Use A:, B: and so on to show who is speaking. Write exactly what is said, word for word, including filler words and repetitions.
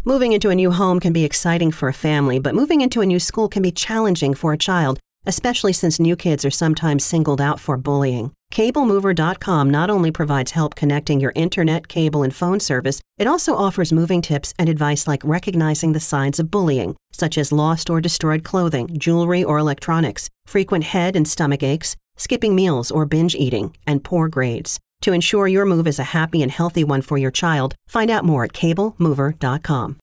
A: Moving into a new home can be exciting for a family, but moving into a new school can be challenging for a child, especially since new kids are sometimes singled out for bullying. Cable Mover dot com not only provides help connecting your internet, cable, and phone service, it also offers moving tips and advice like recognizing the signs of bullying, such as lost or destroyed clothing, jewelry, or electronics, frequent head and stomach aches, skipping meals or binge eating, and poor grades. To ensure your move is a happy and healthy one for your child, find out more at Cable Mover dot com.